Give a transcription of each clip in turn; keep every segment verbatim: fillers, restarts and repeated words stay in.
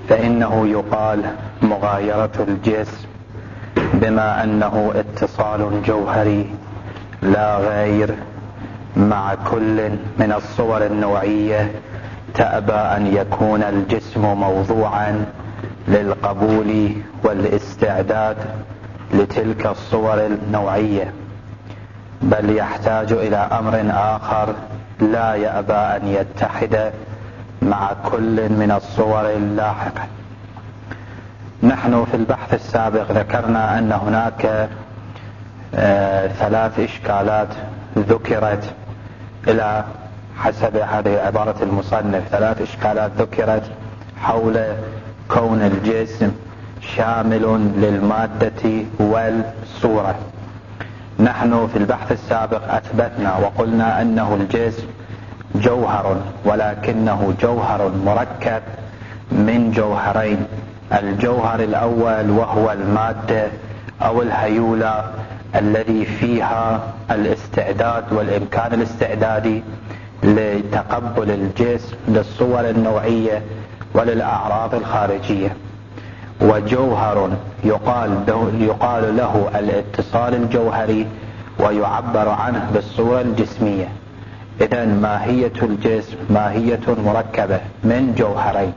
فإنه يقال مغايرة الجسم بما أنه اتصال جوهري لا غير مع كل من الصور النوعية تأبى أن يكون الجسم موضوعا للقبول والاستعداد لتلك الصور النوعية، بل يحتاج إلى أمر آخر لا يأبى أن يتحد مع كل من الصور اللاحقة. نحن في البحث السابق ذكرنا أن هناك آه ثلاث إشكالات ذكرت إلى حسب هذه عبارة المصنف، ثلاث إشكالات ذكرت حول كون الجسم شامل للمادة والصورة. نحن في البحث السابق أثبتنا وقلنا أنه الجسم جوهر، ولكنه جوهر مركب من جوهرين. الجوهر الأول وهو المادة أو الهيولة الذي فيها الاستعداد والإمكان الاستعدادي لتقبل الجسم للصور النوعية وللأعراض الخارجية، وجوهر يقال يقال له الاتصال الجوهري ويعبر عنه بالصورة الجسمية. إذن ماهية الجسم ماهية مركبة من جوهرين.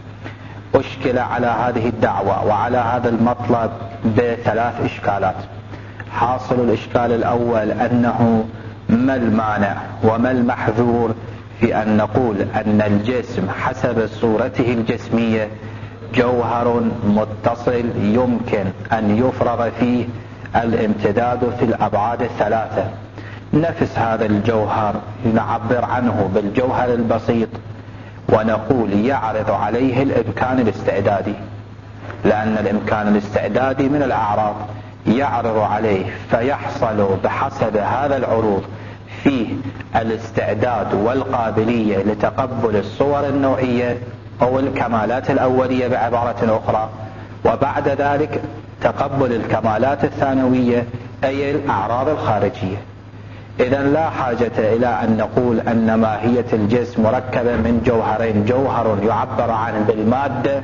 أشكل على هذه الدعوة وعلى هذا المطلب بثلاث إشكالات. حاصل الإشكال الأول أنه ما المانع وما المحذور في أن نقول أن الجسم حسب صورته الجسمية جوهر متصل يمكن أن يفرض فيه الامتداد في الأبعاد الثلاثة. نفس هذا الجوهر نعبر عنه بالجوهر البسيط ونقول يعرض عليه الإمكان الاستعدادي، لأن الإمكان الاستعدادي من الأعراض يعرض عليه، فيحصل بحسب هذا العروض فيه الاستعداد والقابلية لتقبل الصور النوعية أو الكمالات الأولية بعبارة أخرى، وبعد ذلك تقبل الكمالات الثانوية أي الأعراض الخارجية. إذن لا حاجة إلى أن نقول أن ماهية الجسم مركبة من جوهرين، جوهر يعبر عنه بالمادة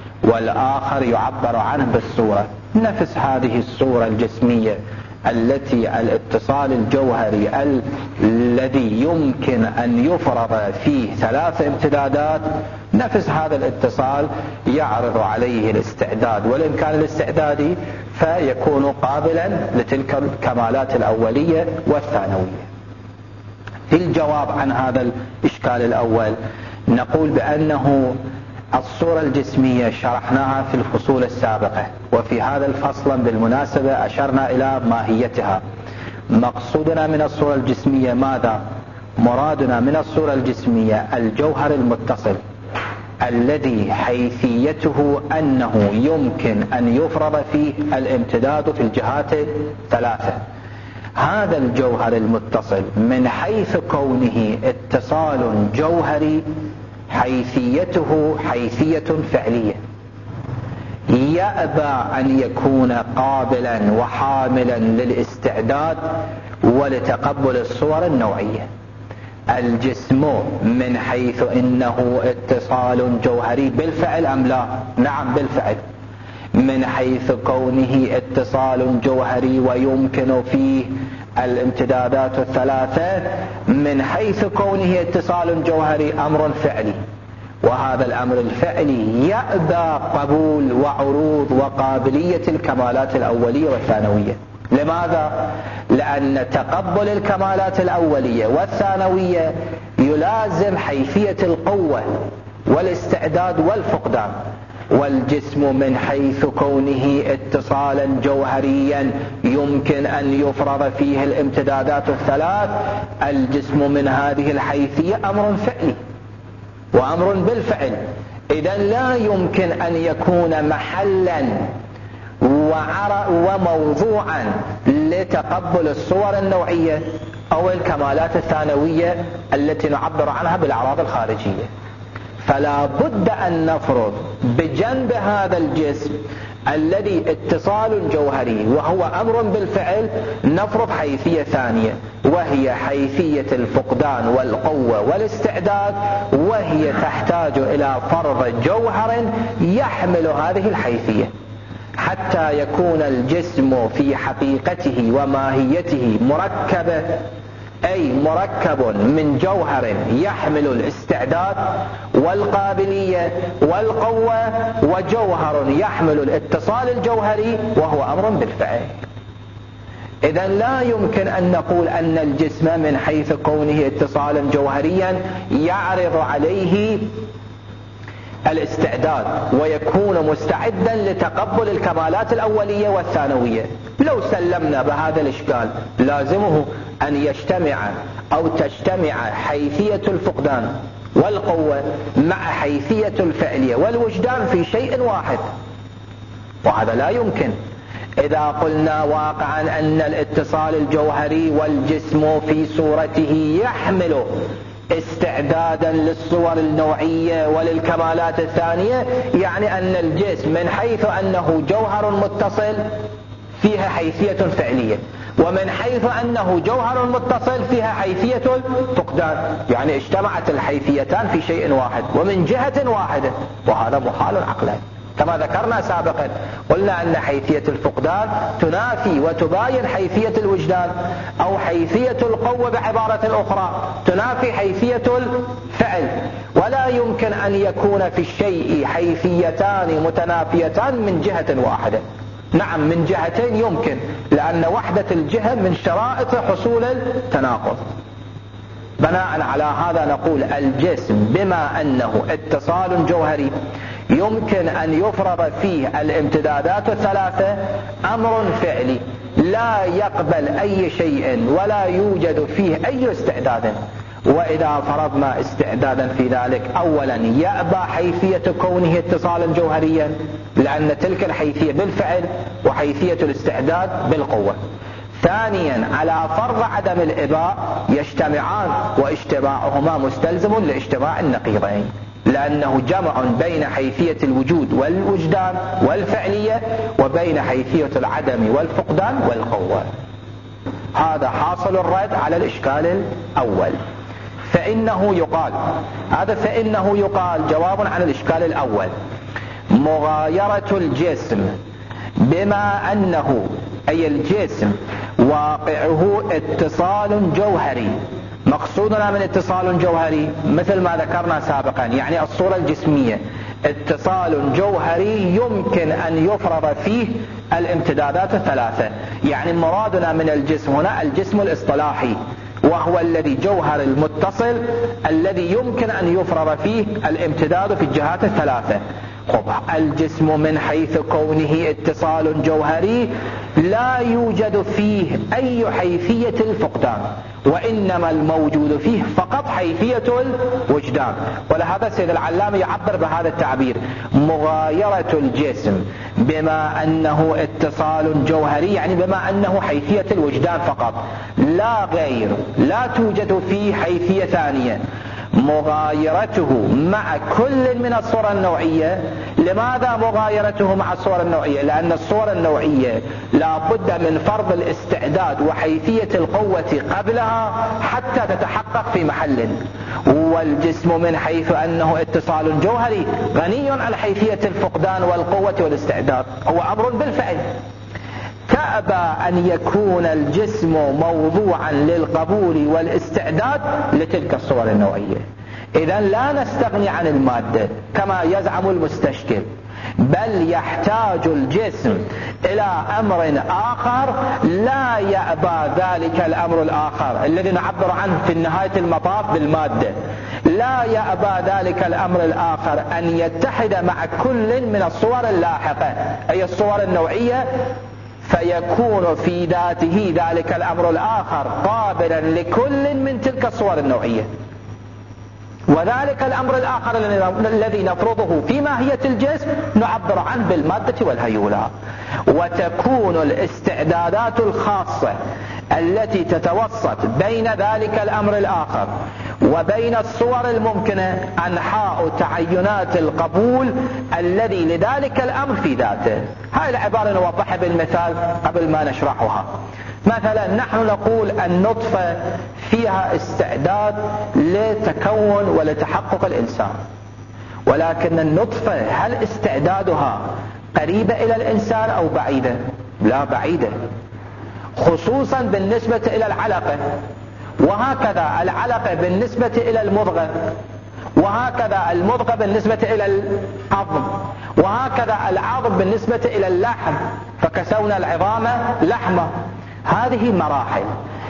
والآخر يعبر عنه بالصورة. نفس هذه الصورة الجسمية التي الاتصال الجوهري ال... الذي يمكن أن يفرض فيه ثلاث امتدادات، نفس هذا الاتصال يعرض عليه الاستعداد والإمكان الاستعدادي فيكون قابلا لتلك الكمالات الأولية والثانوية. في الجواب عن هذا الإشكال الأول نقول بأنه الصورة الجسمية شرحناها في الفصول السابقة، وفي هذا الفصل بالمناسبة أشرنا إلى ماهيتها. مقصودنا من الصورة الجسمية ماذا؟ مرادنا من الصورة الجسمية الجوهر المتصل الذي حيثيته أنه يمكن أن يفرض فيه الامتداد في الجهات الثلاثة. هذا الجوهر المتصل من حيث كونه اتصال جوهري حيثيته حيثية فعلية، يأبى أن يكون قابلا وحاملا للاستعداد ولتقبل الصور النوعية. الجسم من حيث إنه اتصال جوهري بالفعل أم لا؟ نعم بالفعل. من حيث كونه اتصال جوهري ويمكن فيه الامتدادات الثلاثة، من حيث كونه اتصال جوهري أمر فعلي، وهذا الأمر الفعلي يأبى قبول وعروض وقابلية الكمالات الأولية والثانوية. لماذا؟ لأن تقبل الكمالات الأولية والثانوية يلازم حيثية القوة والاستعداد والفقدان، والجسم من حيث كونه اتصالا جوهريا يمكن أن يفرض فيه الامتدادات الثلاث. الجسم من هذه الحيثية أمر فعلي وأمر بالفعل، إذن لا يمكن أن يكون محلا وموضوعا لتقبل الصور النوعية أو الكمالات الثانوية التي نعبر عنها بالأعراض الخارجية. فلا بد أن نفرض بجنب هذا الجسم الذي اتصال جوهري وهو أمر بالفعل، نفرض حيثية ثانية وهي حيثية الفقدان والقوة والاستعداد، وهي تحتاج إلى فرض جوهر يحمل هذه الحيثية حتى يكون الجسم في حقيقته وماهيته مركبة، أي مركب من جوهر يحمل الاستعداد والقابلية والقوة، وجوهر يحمل الاتصال الجوهري وهو أمر بالفعل. إذن لا يمكن أن نقول أن الجسم من حيث كونه اتصالا جوهريا يعرض عليه الاستعداد ويكون مستعدا لتقبل الكمالات الأولية والثانوية. لو سلمنا بهذا الإشكال لازمه أن يجتمع أو تجتمع حيثية الفقدان والقوة مع حيثية الفعلية والوجدان في شيء واحد، وهذا لا يمكن. إذا قلنا واقعا أن الاتصال الجوهري والجسم في صورته يحمل استعدادا للصور النوعية وللكمالات الثانية، يعني أن الجسم من حيث أنه جوهر متصل فيها حيثية فعلية، ومن حيث أنه جوهر متصل فيها حيثية الفقدان، يعني اجتمعت الحيثيتان في شيء واحد ومن جهة واحدة، وهذا محال عقلا. كما ذكرنا سابقا قلنا أن حيثية الفقدان تنافي وتباين حيثية الوجدان، أو حيثية القوة بعبارة أخرى تنافي حيثية الفعل، ولا يمكن أن يكون في الشيء حيثيتان متنافيتان من جهة واحدة. نعم من جهتين يمكن، لأن وحدة الجهة من شرائط حصول التناقض. بناء على هذا نقول الجسم بما أنه اتصال جوهري يمكن أن يفرض فيه الامتدادات الثلاثة، أمر فعلي لا يقبل أي شيء ولا يوجد فيه أي استعداد. وإذا فرضنا استعدادا في ذلك، أولا يأبى حيثية كونه اتصالا جوهريا، لأن تلك الحيثية بالفعل وحيثية الاستعداد بالقوة. ثانيا على فرض عدم الإباء يجتمعان، واجتماعهما مستلزم لاجتماع النقيضين، لأنه جمع بين حيثية الوجود والوجدان والفعلية وبين حيثية العدم والفقدان والقوة. هذا حاصل الرد على الإشكال الأول. فإنه يقال هذا فإنه يقال جواب عن الإشكال الأول: مغايرة الجسم بما أنه أي الجسم واقعه اتصال جوهري. مقصودنا من اتصال جوهري مثل ما ذكرنا سابقا، يعني الصورة الجسمية اتصال جوهري يمكن أن يفرض فيه الامتدادات الثلاثة. يعني مرادنا من الجسم هنا الجسم الاصطلاحي، وهو الذي جوهر المتصل الذي يمكن أن يفرض فيه الامتداد في الجهات الثلاثة. خب الجسم من حيث كونه اتصال جوهري لا يوجد فيه أي حيثية الفقدان، وإنما الموجود فيه فقط حيثية الوجدان. ولهذا السيد العلامة يعبر بهذا التعبير: مغايرة الجسم بما أنه اتصال جوهري، يعني بما أنه حيثية الوجدان فقط لا غير، لا توجد فيه حيثية ثانية. مغايرته مع كل من الصور النوعية. لماذا مغايرته مع الصور النوعية؟ لأن الصور النوعية لا بد من فرض الاستعداد وحيثية القوة قبلها حتى تتحقق في محل، والجسم من حيث أنه اتصال جوهري غني عن حيثية الفقدان والقوة والاستعداد، هو أمر بالفعل. كأبى أن يكون الجسم موضوعا للقبول والاستعداد لتلك الصور النوعية. إذن لا نستغني عن المادة كما يزعم المستشكل، بل يحتاج الجسم إلى أمر آخر لا يأبى ذلك الأمر الآخر الذي نعبر عنه في نهاية المطاف بالمادة. لا يأبى ذلك الأمر الآخر أن يتحد مع كل من الصور اللاحقة أي الصور النوعية، فيكون في ذاته ذلك الأمر الآخر قابلا لكل من تلك الصور النوعية. وذلك الأمر الآخر الذي نفرضه في ماهية الجسم نعبر عنه بالمادة والهيولة. وتكون الاستعدادات الخاصة التي تتوسط بين ذلك الأمر الآخر وبين الصور الممكنة أنحاء تعينات القبول الذي لذلك الأمر في ذاته. هاي العبارة نوضحها بالمثال قبل ما نشرحها. مثلا نحن نقول النطفة فيها استعداد لتكون ولتحقق الإنسان، ولكن النطفة هل استعدادها قريبة إلى الإنسان أو بعيدة؟ لا، بعيدة، خصوصا بالنسبة إلى العلقة، وهكذا العلقة بالنسبة إلى المضغة، وهكذا المضغة بالنسبة إلى العظم، وهكذا العظم بالنسبة إلى اللحم، فكسونا العظام لحمة. هذه مراحل.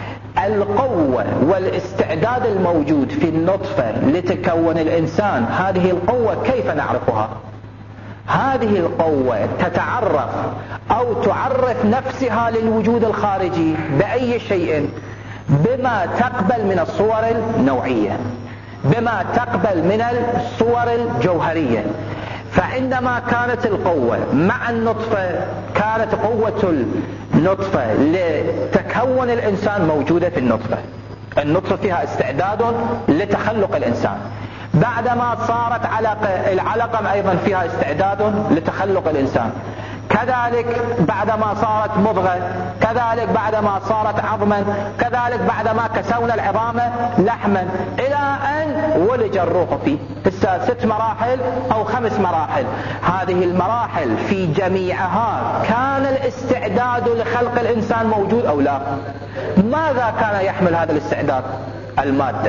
القوة والاستعداد الموجود في النطفة لتكون الإنسان، هذه القوة كيف نعرفها؟ هذه القوة تتعرف أو تعرف نفسها للوجود الخارجي بأي شيء؟ بما تقبل من الصور النوعية، بما تقبل من الصور الجوهرية. فعندما كانت القوة مع النطفة، كانت قوة النطفة لتكون الإنسان موجودة في النطفة. النطفة فيها استعداد لتخلق الإنسان. بعدما صارت علقة، العلقة أيضا فيها استعداد لتخلق الإنسان. كذلك بعدما صارت مضغة، كذلك بعدما صارت عظما، كذلك بعدما كسونا العظام لحما، إلى أن ولج الروح فيه. هسه ست مراحل أو خمس مراحل. هذه المراحل في جميعها كان الاستعداد لخلق الإنسان موجود أو لا؟ ماذا كان يحمل هذا الاستعداد؟ المادة.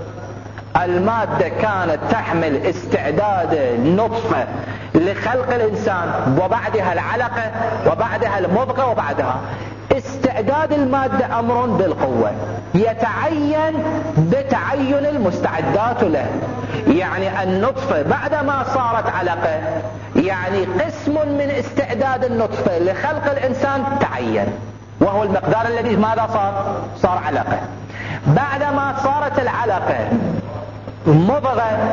المادة كانت تحمل استعداد النطفة لخلق الإنسان، وبعدها العلقة، وبعدها المضغة، وبعدها استعداد المادة أمر بالقوة يتعين بتعين المستعدات له. يعني النطفة بعدما صارت علقة، يعني قسم من استعداد النطفة لخلق الإنسان تعين، وهو المقدار الذي ماذا صار؟ صار علقة. بعدما صارت العلقة مضغة،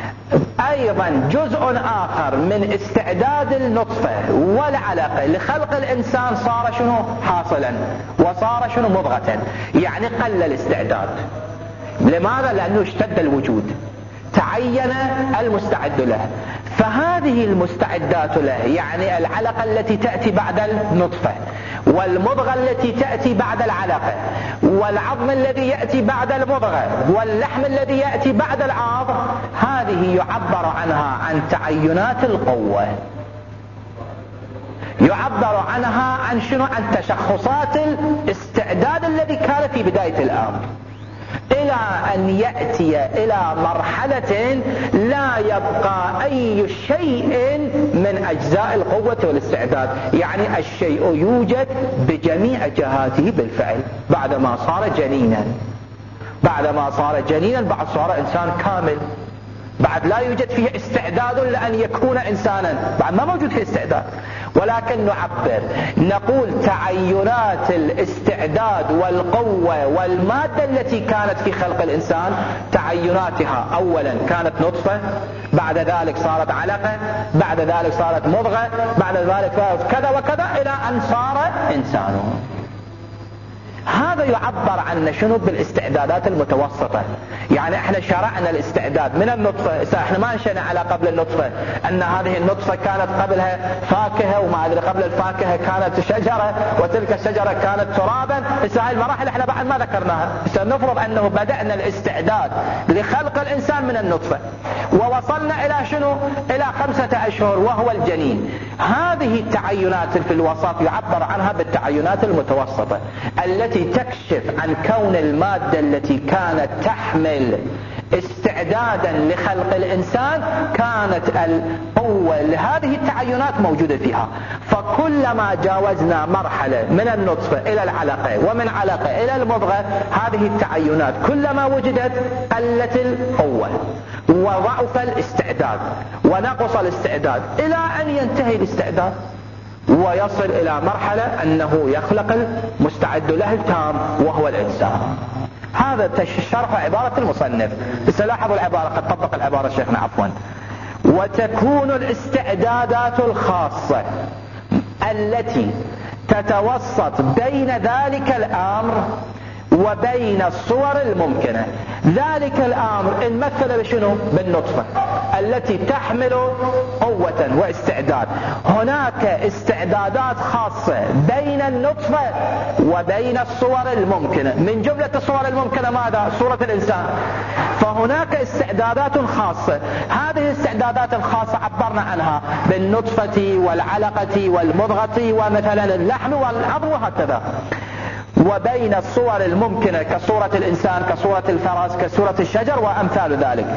أيضا جزء آخر من استعداد النطفة والعلقة لخلق الإنسان صار شنو حاصلا، وصار شنو مضغة، يعني قل الاستعداد. لماذا؟ لأنه اشتد الوجود، تعين المستعد له. فهذه المستعدات له، يعني العلقة التي تأتي بعد النطفة، والمضغة التي تأتي بعد العلقة، والعظم الذي يأتي بعد المضغة، واللحم الذي يأتي بعد العظم، هذه يعبر عنها عن تعينات القوة، يعبر عنها عن شنو؟ عن تشخصات الاستعداد الذي كان في بداية الأمر، إلى أن يأتي إلى مرحلة لا يبقى أي شيء من أجزاء القوة والاستعداد، يعني الشيء يوجد بجميع جهاته بالفعل بعدما صار جنينا. بعدما صار جنينا بعد صار إنسان كامل، بعد لا يوجد فيه استعداد لأن يكون إنسانا، بعد ما موجود فيه استعداد. ولكن نعبر، نقول تعينات الاستعداد والقوة والمادة التي كانت في خلق الإنسان، تعيناتها أولا كانت نطفة، بعد ذلك صارت علقة، بعد ذلك صارت مضغة، بعد ذلك صارت كذا وكذا إلى أن صار إنسان. هذا يعبر عن شنو؟ بالاستعدادات المتوسطة. يعني احنا شرعنا الاستعداد من النطفة. احنا ما انشأنا على قبل النطفة ان هذه النطفة كانت قبلها فاكهة، وما ادري قبل الفاكهة كانت شجرة، وتلك الشجرة كانت ترابا. هسه هاي المراحل احنا بعد ما ذكرناها. سنفرض انه بدأنا الاستعداد لخلق الانسان من النطفة، ووصلنا الى شنو؟ الى خمسة اشهر وهو الجنين. هذه التعينات في الوسط يعبر عنها بالتعينات المتوسطة، التي تكشف عن كون المادة التي كانت تحمل استعدادا لخلق الإنسان كانت القوة لهذه التعينات موجودة فيها. فكلما جاوزنا مرحلة من النطفة إلى العلقة، ومن علقة إلى المضغة، هذه التعينات كلما وجدت قلت القوة وضعف الاستعداد ونقص الاستعداد، إلى أن ينتهي الاستعداد ويصل إلى مرحلة أنه يخلق المستعد له التام وهو الإنسان. هذا شرح عبارة المصنف. بس لاحظوا العبارة، قد طبق العبارة شيخنا عفوا. وتكون الاستعدادات الخاصة التي تتوسط بين ذلك الأمر وبين الصور الممكنة. ذلك الأمر انمثل بشنو؟ بالنطفة التي تحمل قوة واستعداد. هناك استعدادات خاصة بين النطفة وبين الصور الممكنة. من جملة الصور الممكنة ماذا؟ صورة الإنسان. فهناك استعدادات خاصة، هذه الاستعدادات الخاصة عبرنا عنها بالنطفة والعلقة والمضغة ومثلا اللحم والعظم وهكذا. وبين الصور الممكنة كصورة الإنسان، كصورة الفرس، كصورة الشجر وأمثال ذلك.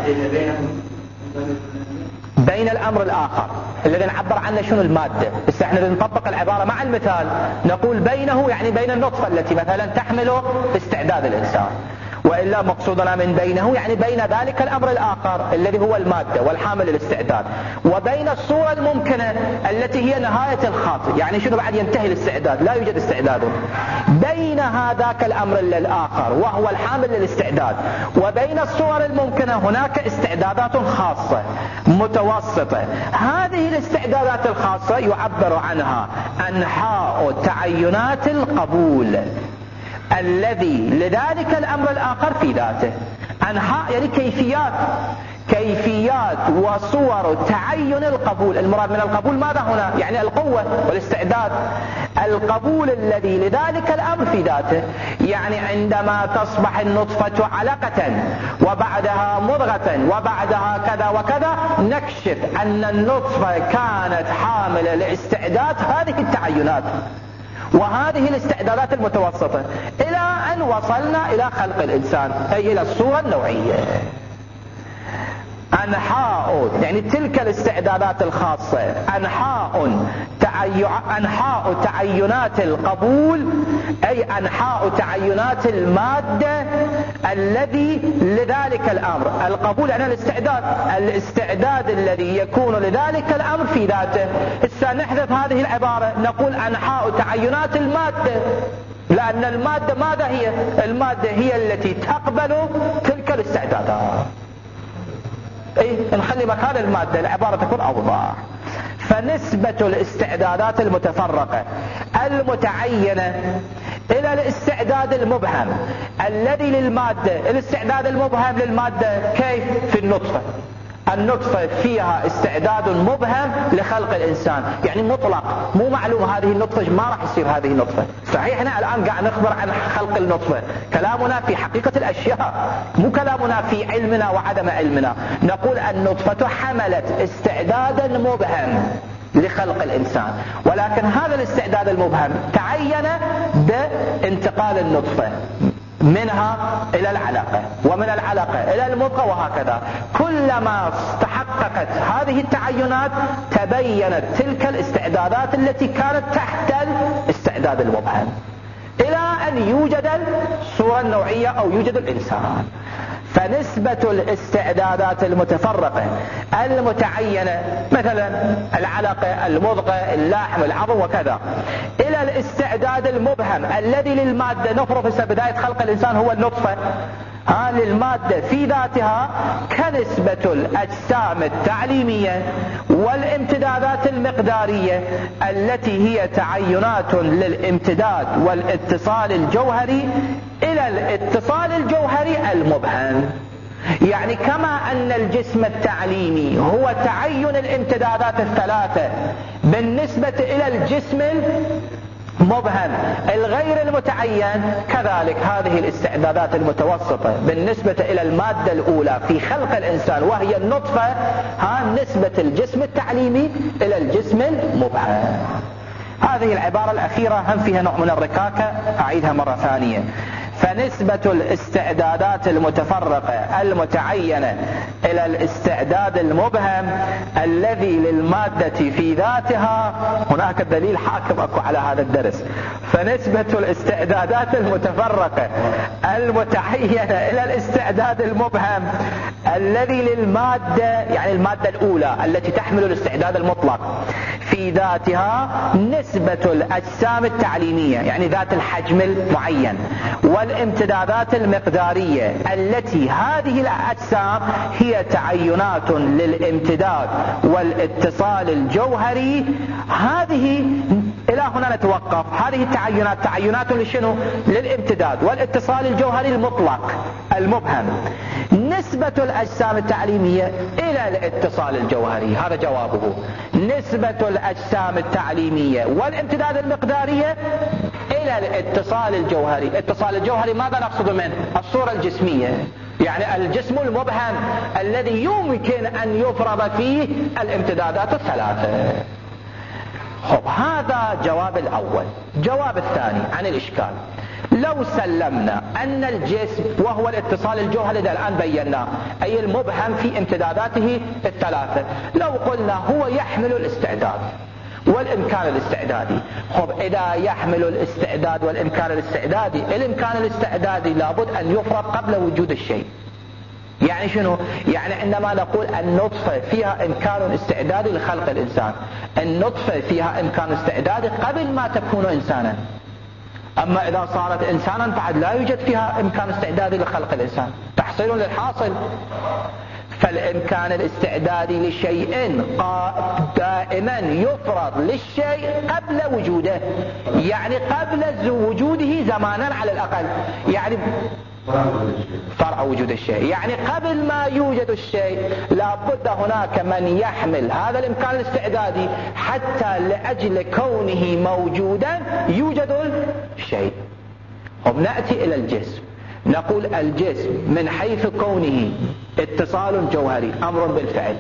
بين الأمر الآخر الذي نعبر عنه شنو؟ المادة. بس احنا نطبق العبارة مع المثال نقول بينه يعني بين النطفة التي مثلا تحمل استعداد الإنسان، وإلا مقصودنا من بينه يعني بين ذلك الأمر الآخر الذي هو المادة والحامل الاستعداد، وبين الصورة الممكنة التي هي نهاية الخاطئ، يعني شنو؟ بعد ينتهي الاستعداد، لا يوجد استعداد. بين هذاك الأمر الآخر وهو الحامل للاستعداد وبين الصور الممكنة هناك استعدادات خاصة متوسطة. هذه الاستعدادات الخاصة يعبر عنها أنحاء تعينات القبول الذي لذلك الأمر الآخر في ذاته. أنحاء يعني كيفيات، كيفيات وصور تعين القبول. المراد من القبول ماذا هنا؟ يعني القوة والاستعداد. القبول الذي لذلك الأمر في ذاته، يعني عندما تصبح النطفة علقة وبعدها مضغة وبعدها كذا وكذا، نكشف أن النطفة كانت حاملة لاستعداد هذه التعينات وهذه الاستعدادات المتوسطة إلى أن وصلنا إلى خلق الإنسان، أي إلى الصورة النوعية. أنحاء يعني تلك الاستعدادات الخاصة، أنحاء تعي... أنحاء تعينات القبول، أي أنحاء تعينات المادة الذي لذلك الأمر. القبول يعني الاستعداد، الاستعداد الذي يكون لذلك الأمر في ذاته. هسه نحذف هذه العبارة نقول أنحاء تعينات المادة، لأن المادة ماذا هي؟ المادة هي التي تقبل تلك الاستعدادات. ايه نخلي مكان المادة العبارة تكون أوضح. فنسبة الاستعدادات المتفرقة المتعينة إلى الاستعداد المبهم الذي للمادة. الاستعداد المبهم للمادة كيف؟ في النطفة. النطفة فيها استعداد مبهم لخلق الإنسان، يعني مطلق مو معلوم هذه النطفة ما راح يصير هذه النطفة. صحيح احنا الآن قاعد نخبر عن خلق النطفة، كلامنا في حقيقة الأشياء مو كلامنا في علمنا وعدم علمنا. نقول النطفة حملت استعدادا مبهم لخلق الإنسان، ولكن هذا الاستعداد المبهم تعين بانتقال النطفة منها إلى العلاقة ومن العلاقة إلى المضغة وهكذا. كلما تحققت هذه التعينات تبينت تلك الاستعدادات التي كانت تحت الاستعداد المبهم إلى أن يوجد الصورة النوعية أو يوجد الإنسان. فنسبة الاستعدادات المتفرقة المتعينة مثلا العلقة، المضغة، اللحم، العظم وكذا إلى الاستعداد المبهم الذي للمادة. نفرض في بداية خلق الإنسان هو النطفة، ها للمادة في ذاتها كنسبة الأجسام التعليمية والامتدادات المقدارية التي هي تعينات للامتداد والاتصال الجوهري إلى الاتصال الجوهري المبهم. يعني كما أن الجسم التعليمي هو تعين الامتدادات الثلاثة بالنسبة إلى الجسم مبهم الغير المتعين، كذلك هذه الاستعدادات المتوسطة بالنسبة إلى المادة الأولى في خلق الإنسان وهي النطفة، ها نسبة الجسم التعليمي إلى الجسم المبهم. هذه العبارة الأخيرة هم فيها نوع من الركاكة، أعيدها مرة ثانية. فنسبة الاستعدادات المتفرقة المتعينة إلى الاستعداد المبهم الذي للمادة في ذاتها، هناك دليل حاكم أكو على هذا الدرس. فنسبة الاستعدادات المتفرقة المتعينة إلى الاستعداد المبهم الذي للمادة، يعني المادة الأولى التي تحمل الاستعداد المطلق في في ذاتها نسبة الأجسام التعليمية، يعني ذات الحجم المعين، والامتدادات المقدارية التي هذه الأجسام هي تعينات للامتداد والاتصال الجوهري. هذه إلى هنا نتوقف. هذه التعينات تعينات لشنو؟ للامتداد والاتصال الجوهري المطلق المبهم. نسبة الأجسام التعليمية إلى الاتصال الجوهري، هذا جوابه. نسبة الأجسام التعليمية والامتداد المقدارية إلى الاتصال الجوهري. الاتصال الجوهري ماذا نقصد منه؟ الصورة الجسمية، يعني الجسم المبهم الذي يمكن أن يفرض فيه الامتدادات الثلاثة. خب، هذا جواب الأول. جواب الثاني عن الإشكال: لو سلمنا أن الجسم وهو الاتصال الجوهري الذي الآن بيناه، أي المبهم في امتداداته الثلاثة، لو قلنا هو يحمل الاستعداد والإمكان الاستعدادي. خب، إذا يحمل الاستعداد والإمكان الاستعدادي، الإمكان الاستعدادي لابد أن يفرض قبل وجود الشيء. يعني شنو؟ يعني عندما نقول النطفة فيها إمكان استعدادي لخلق الإنسان، النطفة فيها إمكان استعدادي قبل ما تكون إنسانا. أما إذا صارت إنسانا بعد لا يوجد فيها إمكان استعدادي لخلق الإنسان، تحصيل للحاصل. فالإمكان الاستعدادي لشيء دائما يفرض للشيء قبل وجوده، يعني قبل وجوده زمانا على الأقل، يعني فرع وجود الشيء، يعني قبل ما يوجد الشيء لابد هناك من يحمل هذا الإمكان الاستعدادي حتى لأجل كونه موجودا يوجد الشيء. وبنأتي إلى الجسم، نقول الجسم من حيث كونه اتصال جوهري أمر بالفعل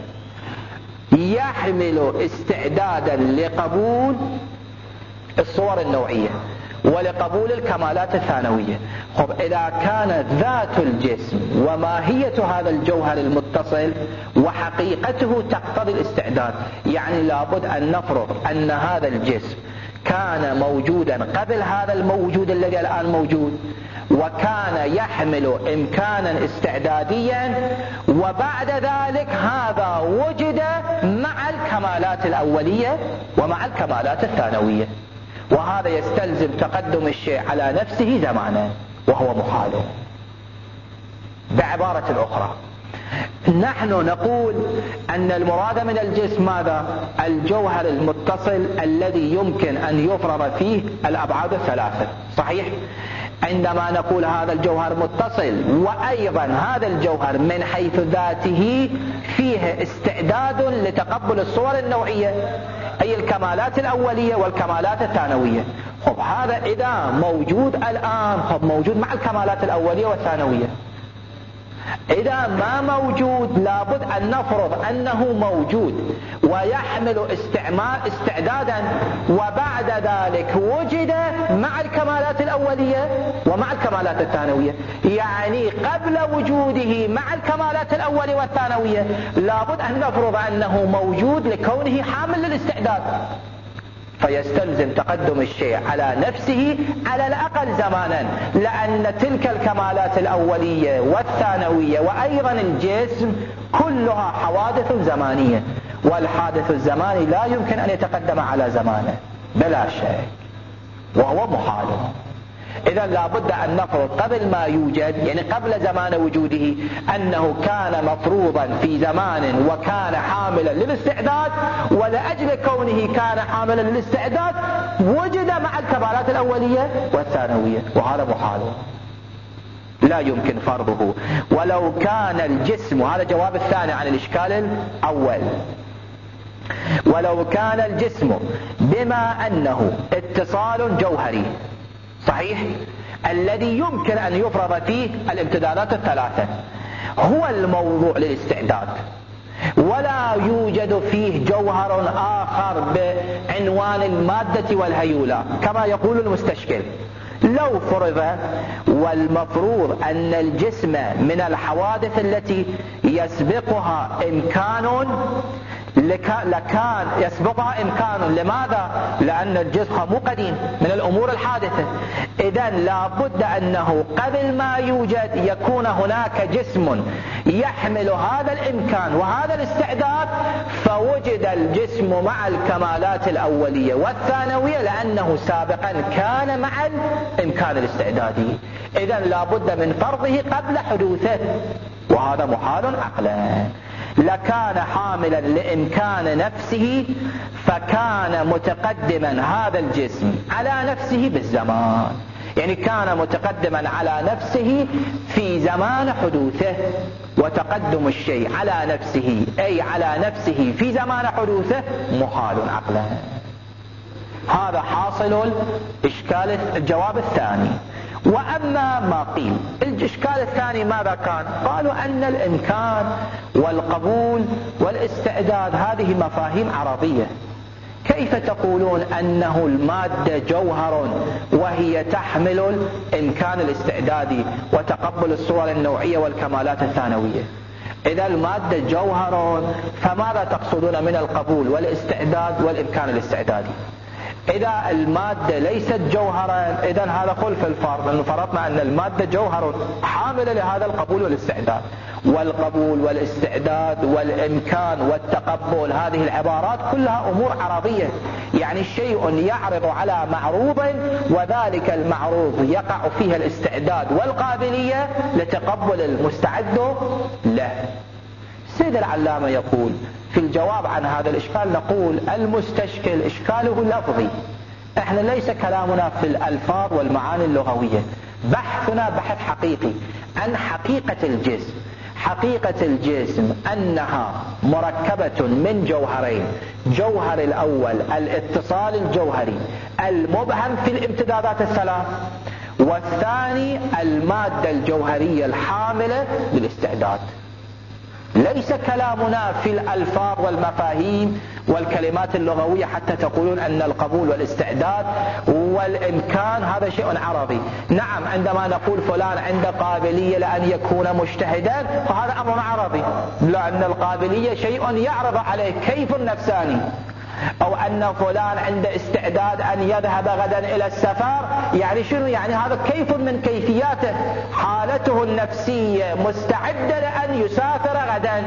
يحمل استعدادا لقبول الصور النوعية ولقبول الكمالات الثانوية. خب، إذا كانت ذات الجسم وماهية هذا الجوهر المتصل وحقيقته تقتضي الاستعداد، يعني لابد أن نفرض أن هذا الجسم كان موجودا قبل هذا الموجود الذي الآن موجود، وكان يحمل إمكانا استعداديا، وبعد ذلك هذا وجد مع الكمالات الأولية ومع الكمالات الثانوية، وهذا يستلزم تقدم الشيء على نفسه زمانا وهو محال. بعبارة أخرى، نحن نقول أن المراد من الجسم ماذا؟ الجوهر المتصل الذي يمكن أن يفرض فيه الأبعاد الثلاثة، صحيح؟ عندما نقول هذا الجوهر متصل، وأيضا هذا الجوهر من حيث ذاته فيه استعداد لتقبل الصور النوعية، أي الكمالات الأولية والكمالات الثانوية. خب، هذا إذا موجود الآن، خب موجود مع الكمالات الأولية والثانوية. إذا ما موجود لابد أن نفرض أنه موجود ويحمل استعمال استعدادا، وبعد ذلك وجد مع الكمالات الأولية ومع الكمالات الثانوية، يعني قبل وجوده مع الكمالات الأولية والثانوية لابد أن نفرض أنه موجود لكونه حامل للاستعداد، فيستلزم تقدم الشيء على نفسه على الأقل زمانا، لأن تلك الكمالات الأولية والثانوية وأيضا الجسم كلها حوادث زمانية، والحادث الزماني لا يمكن أن يتقدم على زمانه بلا شك، وهو محال. إذا لابد أن نفرض قبل ما يوجد، يعني قبل زمان وجوده، أنه كان مفروضا في زمان وكان حاملا للاستعداد، ولأجل كونه كان حاملا للاستعداد وجد مع الكمالات الأولية والثانوية، وهذا محال لا يمكن فرضه. ولو كان الجسم، وهذا جواب الثاني عن الإشكال الأول، ولو كان الجسم بما أنه اتصال جوهري صحيح الذي يمكن أن يفرض فيه الامتدادات الثلاثة هو الموضوع للاستعداد، ولا يوجد فيه جوهر آخر بعنوان المادة والهيولة كما يقول المستشكل، لو فرض والمفروض أن الجسم من الحوادث التي يسبقها إمكان لكان يسبقها إمكان. لماذا؟ لأن الجسم مو قديم، من الأمور الحادثة. إذن لابد أنه قبل ما يوجد يكون هناك جسم يحمل هذا الإمكان وهذا الاستعداد، فوجد الجسم مع الكمالات الأولية والثانوية لأنه سابقا كان مع الإمكان الاستعدادي. إذن لابد من فرضه قبل حدوثه، وهذا محال عقلا. لكان حاملا لإمكان نفسه، فكان متقدما هذا الجسم على نفسه بالزمان، يعني كان متقدما على نفسه في زمان حدوثه. وتقدم الشيء على نفسه أي على نفسه في زمان حدوثه محال عقلا. هذا حاصل الإشكال الجواب الثاني. وأما ما قيل الإشكال الثاني ماذا كان؟ قالوا أن الإمكان والقبول والاستعداد هذه مفاهيم عرضية. كيف تقولون أنه المادة جوهر وهي تحمل الإمكان الاستعدادي وتقبل الصور النوعية والكمالات الثانوية؟ إذا المادة جوهر فماذا تقصدون من القبول والاستعداد والإمكان الاستعدادي؟ إذا المادة ليست جوهرا إذن هذا خلف الفرض، لأنه فرضنا أن المادة جوهر حاملة لهذا القبول والاستعداد. والقبول والاستعداد والإمكان والتقبل هذه العبارات كلها أمور عرضية، يعني شيء يعرض على معروض وذلك المعروض يقع فيها الاستعداد والقابلية لتقبل المستعد له. سيد العلامة يقول في الجواب عن هذا الإشكال، نقول المستشكل إشكاله لفظي. احنا ليس كلامنا في الألفاظ والمعاني اللغوية، بحثنا بحث حقيقي عن حقيقة الجسم. حقيقة الجسم أنها مركبة من جوهرين: جوهر الأول الاتصال الجوهري المبهم في الامتدادات الثلاث، والثاني المادة الجوهرية الحاملة للاستعداد. ليس كلامنا في الألفاظ والمفاهيم والكلمات اللغوية حتى تقولون أن القبول والاستعداد والإمكان هذا شيء عرضي. نعم، عندما نقول فلان عنده قابلية لأن يكون مجتهدا فهذا أمر عرضي، لأن القابلية شيء يعرض عليه كيف نفساني. أو أن فلان عنده استعداد أن يذهب غدا إلى السفر، يعني شنو؟ يعني هذا كيف من كيفياته، حالته النفسية مستعدة لأن يسافر غدا.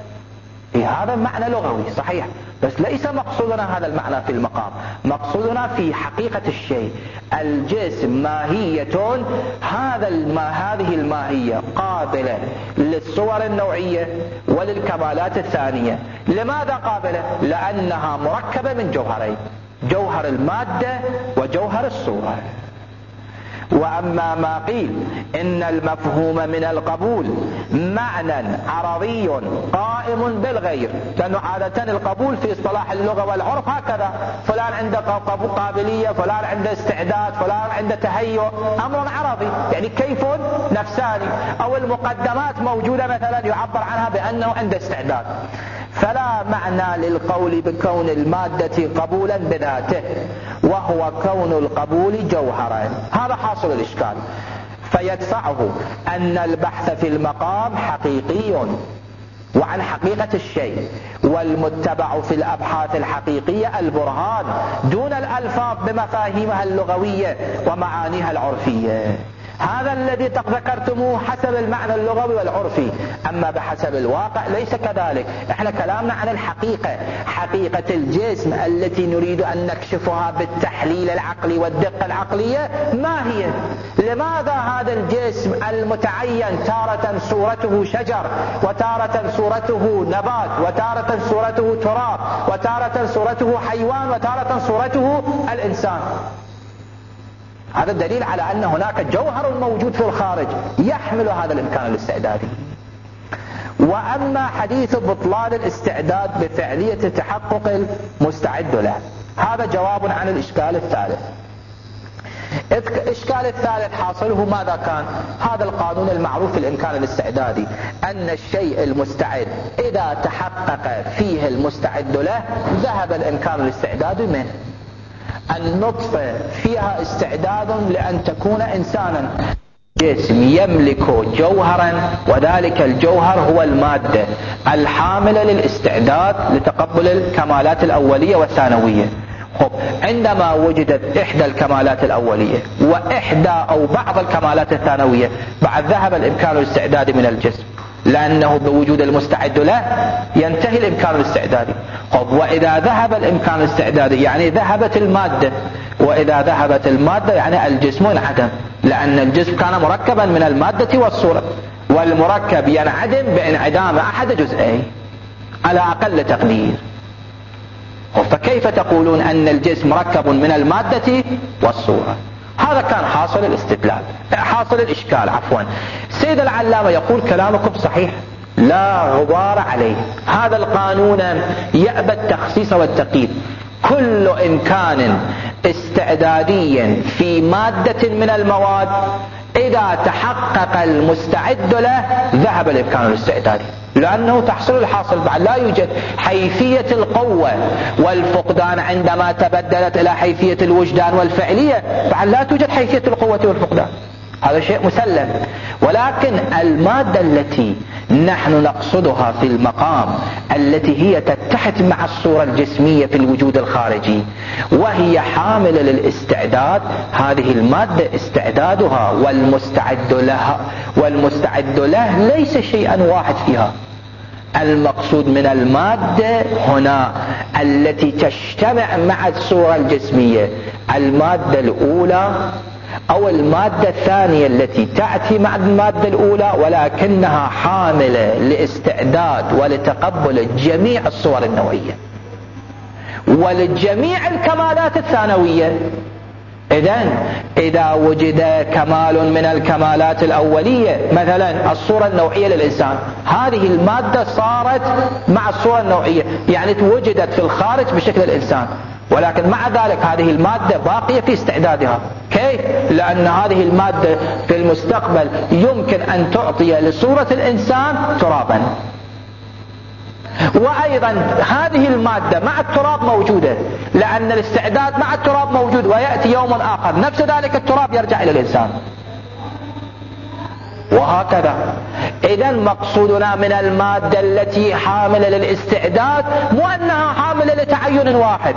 إيه هذا معنى لغوي صحيح، بس ليس مقصودنا هذا المعنى في المقام. مقصودنا في حقيقة الشيء. الجسم ماهية، هذا الما هذه الماهية قابلة للصور النوعية وللكمالات الثانية. لماذا قابلة؟ لأنها مركبة من جوهرين: جوهر المادة وجوهر الصورة. وأما ما قيل إن المفهوم من القبول معنى عرضي قائم بالغير، لأنه عادة القبول في اصطلاح اللغة والعرف هكذا: فلان عنده قابلية، فلان عنده استعداد، فلان عنده تهيؤ، أمر عرضي يعني كيف نفساني. أو المقدمات موجودة مثلا يعبر عنها بأنه عنده استعداد. فلا معنى للقول بكون المادة قبولا بذاته، وهو كون القبول جوهرا. هذا حاصل الإشكال. فيدفعه أن البحث في المقام حقيقي وعن حقيقة الشيء، والمتبع في الأبحاث الحقيقية البرهان دون الألفاظ بمفاهيمها اللغوية ومعانيها العرفية. هذا الذي ذكرتموه حسب المعنى اللغوي والعرفي، أما بحسب الواقع ليس كذلك. احنا كلامنا عن الحقيقة، حقيقة الجسم التي نريد أن نكشفها بالتحليل العقلي والدقة العقلية. ما هي؟ لماذا هذا الجسم المتعين تارة صورته شجر، وتارة صورته نبات، وتارة صورته تراب، وتارة صورته حيوان، وتارة صورته الإنسان؟ هذا الدليل على أن هناك جوهر موجود في الخارج يحمل هذا الإمكان الاستعدادي. وأما حديث بطلان الاستعداد بفعلية تحقق المستعد له، هذا جواب عن الإشكال الثالث. الإشكال الثالث حاصله ماذا كان؟ هذا القانون المعروف في الإمكان الاستعدادي، أن الشيء المستعد إذا تحقق فيه المستعد له ذهب الإمكان الاستعداد منه. النطفة فيها استعداد لأن تكون إنسانا، جسم يملك جوهرا، وذلك الجوهر هو المادة الحاملة للاستعداد لتقبل الكمالات الأولية والثانوية. عندما وجدت إحدى الكمالات الأولية وإحدى أو بعض الكمالات الثانوية، بعد ذهب الإمكان الاستعدادي من الجسم، لأنه بوجود المستعد له ينتهي الإمكان الاستعدادي. وإذا ذهب الإمكان الاستعدادي يعني ذهبت المادة، وإذا ذهبت المادة يعني الجسم انعدم، لأن الجسم كان مركبا من المادة والصورة، والمركب ينعدم بانعدام أحد جزئين على أقل تقدير. فكيف تقولون أن الجسم مركب من المادة والصورة؟ هذا كان حاصل الاستدلال، حاصل الإشكال عفوا. سيد العلامة يقول كلامكم صحيح لا غبار عليه، هذا القانون يأبى التخصيص والتقييد. كل إمكان استعدادي في مادة من المواد إذا تحقق المستعد له ذهب الإمكان الاستعدادي، لأنه تحصل الحاصل بعد. لا يوجد حيثية القوة والفقدان عندما تبدلت إلى حيثية الوجدان والفعلية، بعد لا توجد حيثية القوة والفقدان، هذا شيء مسلم. ولكن المادة التي نحن نقصدها في المقام التي هي تتحد مع الصورة الجسمية في الوجود الخارجي وهي حاملة للاستعداد، هذه المادة استعدادها والمستعد لها والمستعد له ليس شيئا واحد فيها. المقصود من المادة هنا التي تجتمع مع الصورة الجسمية، المادة الأولى أو المادة الثانية التي تأتي مع المادة الأولى، ولكنها حاملة لاستعداد ولتقبل جميع الصور النوعية ولجميع الكمالات الثانوية. إذن إذا وجد كمال من الكمالات الأولية، مثلا الصورة النوعية للإنسان، هذه المادة صارت مع الصورة النوعية، يعني وجدت في الخارج بشكل الإنسان، ولكن مع ذلك هذه المادة باقية في استعدادها. كيف؟ لأن هذه المادة في المستقبل يمكن أن تعطي لصورة الإنسان ترابا، وأيضا هذه المادة مع التراب موجودة، لأن الاستعداد مع التراب موجود، ويأتي يوم آخر نفس ذلك التراب يرجع إلى الإنسان، وهكذا. إذن مقصودنا من المادة التي حاملة للاستعداد مو أنها حاملة لتعين واحد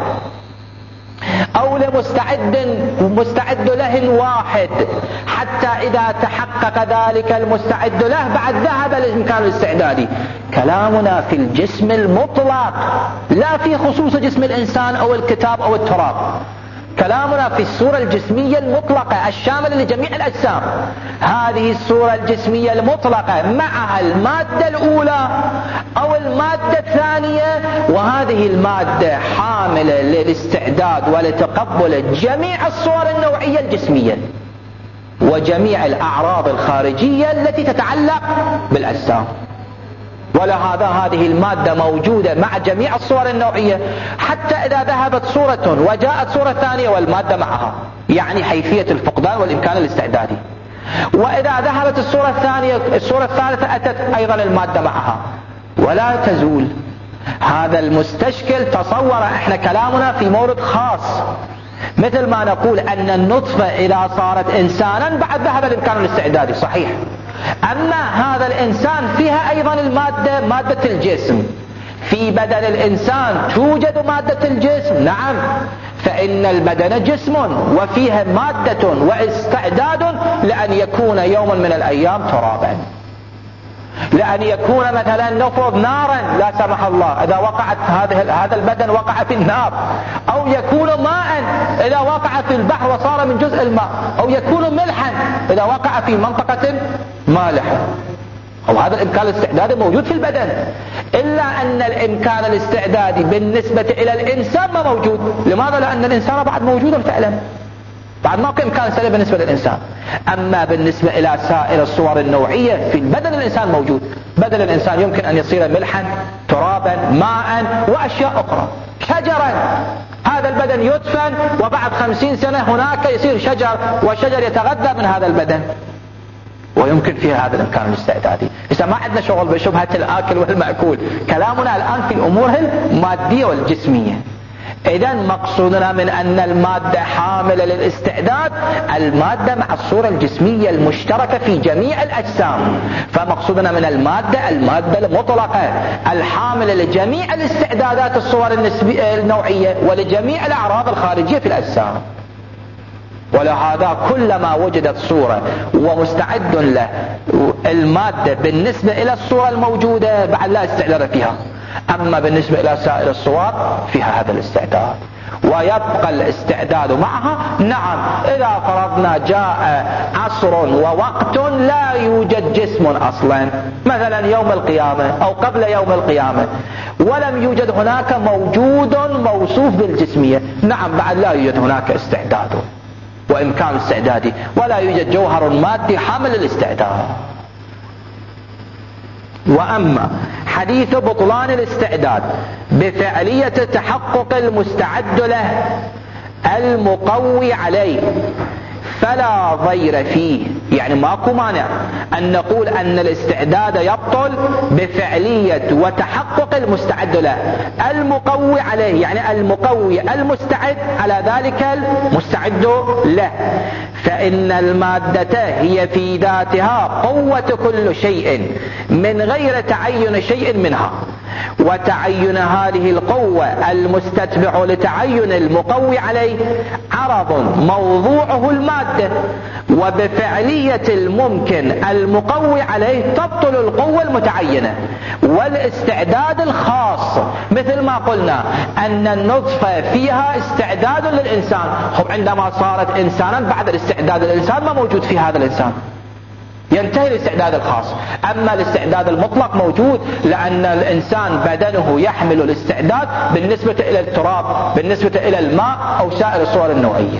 أو لمستعد مستعد له واحد، حتى إذا تحقق ذلك المستعد له بعد ذهب الإمكان الاستعدادي. كلامنا في الجسم المطلق، لا في خصوص جسم الإنسان أو الكتاب أو التراب. كلامنا في الصورة الجسمية المطلقة الشاملة لجميع الأجسام. هذه الصورة الجسمية المطلقة معها المادة الأولى أو المادة الثانية، وهذه المادة حاملة للاستعداد ولتقبل جميع الصور النوعية الجسمية وجميع الأعراض الخارجية التي تتعلق بالأجسام. ولهذا هذه المادة موجودة مع جميع الصور النوعية، حتى إذا ذهبت صورة وجاءت صورة ثانية والمادة معها، يعني حيثية الفقدان والإمكان الاستعدادي. وإذا ذهبت الصورة الثانية الصورة الثالثة أتت أيضا المادة معها، ولا تزول. هذا المستشكل تصور احنا كلامنا في مورد خاص، مثل ما نقول أن النطفة إذا صارت إنسانا بعد ذهب الإمكان الاستعدادي، صحيح. أما هذا الإنسان فيها أيضا المادة مادة الجسم، في بدن الإنسان توجد مادة الجسم، نعم، فإن البدن جسم وفيها مادة واستعداد لأن يكون يوما من الأيام ترابا، لأن يكون مثلا نفرض نارا لا سمح الله إذا وقعت هذا البدن وقع في النار، أو يكون ماء إذا وقع في البحر وصار من جزء الماء، أو يكون ملحا إذا وقع في منطقة مالحة، أو هذا الإمكان الاستعدادي موجود في البدن. إلا أن الإمكان الاستعدادي بالنسبة إلى الإنسان ما موجود. لماذا؟ لأن الإنسان بعد موجود فعلا، بعد ما كان إمكان استعدادي بالنسبة للإنسان. أما بالنسبة إلى سائر الصور النوعية في بدن الإنسان موجود. بدن الإنسان يمكن أن يصير ملحا، ترابا، ماء، وأشياء أخرى، شجرا. هذا البدن يدفن وبعد خمسين سنة هناك يصير شجر، والشجر يتغذى من هذا البدن، ويمكن فيها هذا الإمكان الاستعدادي. إذا ما عندنا شغل بشبهة الآكل والمأكول، كلامنا الآن في الأمور المادية والجسمية. إذن مقصودنا من أن المادة حاملة للاستعداد المادة مع الصورة الجسمية المشتركة في جميع الأجسام. فمقصودنا من المادة المادة المطلقة الحاملة لجميع الاستعدادات الصور النسبية النوعية ولجميع الأعراض الخارجية في الأجسام. ولهذا كلما وجدت صورة ومستعد له المادة بالنسبة إلى الصورة الموجودة بعد لا استعداد فيها، أما بالنسبة إلى سائر الصور فيها هذا الاستعداد ويبقى الاستعداد معها. نعم، إذا فرضنا جاء عصر ووقت لا يوجد جسم أصلا، مثلا يوم القيامة أو قبل يوم القيامة، ولم يوجد هناك موجود موصوف بالجسمية، نعم بعد لا يوجد هناك استعداد وإمكان استعدادي، ولا يوجد جوهر مادي حامل الاستعداد. وأما حديث بطلان الاستعداد بفعلية تحقق المستعد له المقوي عليه فلا ضير فيه، يعني ماكو مانع أن نقول أن الاستعداد يبطل بفعلية وتحقق المستعد له المقوي عليه، يعني المقوي المستعد على ذلك المستعد له. فإن المادة هي في ذاتها قوة كل شيء من غير تعين شيء منها، وتعين هذه القوة المستتبع لتعين المقوي عليه عرض موضوعه المادة، وبفعلية الممكن المقوي عليه تبطل القوة المتعينة والاستعداد الخاص. مثل ما قلنا أن النطفة فيها استعداد للإنسان، هم عندما صارت إنسانا بعد الاستعداد الإنسان ما موجود في هذا الإنسان، ينتهي الاستعداد الخاص. أما الاستعداد المطلق موجود، لأن الإنسان بدنه يحمل الاستعداد بالنسبة إلى التراب، بالنسبة إلى الماء أو سائر الصور النوعية.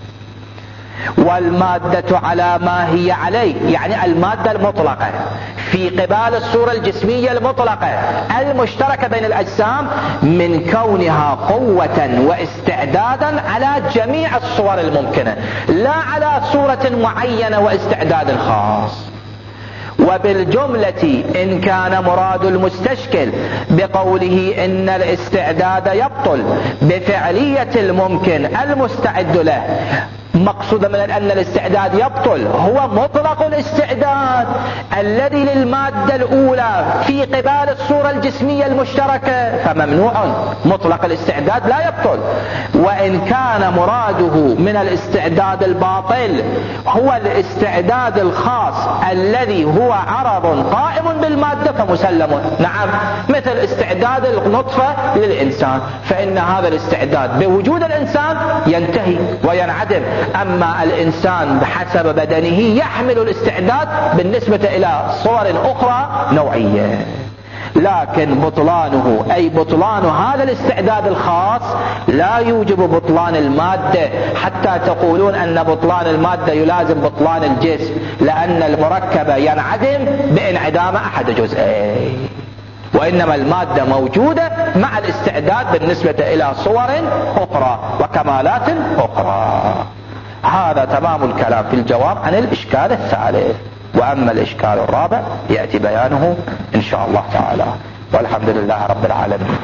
والمادة على ما هي عليه، يعني المادة المطلقة في قبال الصورة الجسمية المطلقة المشتركة بين الأجسام من كونها قوة واستعدادا على جميع الصور الممكنة، لا على صورة معينة واستعداد خاص. وبالجملة إن كان مراد المستشكل بقوله إن الاستعداد يبطل بفعلية الممكن المستعد له، مقصود من أن الاستعداد يبطل هو مطلق الاستعداد الذي للمادة الأولى في قبال الصورة الجسمية المشتركة، فممنوع مطلق الاستعداد لا يبطل. وإن كان مراده من الاستعداد الباطل هو الاستعداد الخاص الذي هو عرض قائم بالمادة فمسلم. نعم، مثل استعداد النطفة للإنسان، فإن هذا الاستعداد بوجود الإنسان ينتهي وينعدم. أما الإنسان بحسب بدنه يحمل الاستعداد بالنسبة إلى صور أخرى نوعية، لكن بطلانه أي بطلان هذا الاستعداد الخاص لا يوجب بطلان المادة، حتى تقولون أن بطلان المادة يلازم بطلان الجسم، لأن المركب ينعدم بانعدام أحد جزئين، وإنما المادة موجودة مع الاستعداد بالنسبة إلى صور أخرى وكمالات أخرى. هذا تمام الكلام في الجواب عن الإشكال الثالث. وأما الإشكال الرابع يأتي بيانه إن شاء الله تعالى، والحمد لله رب العالمين.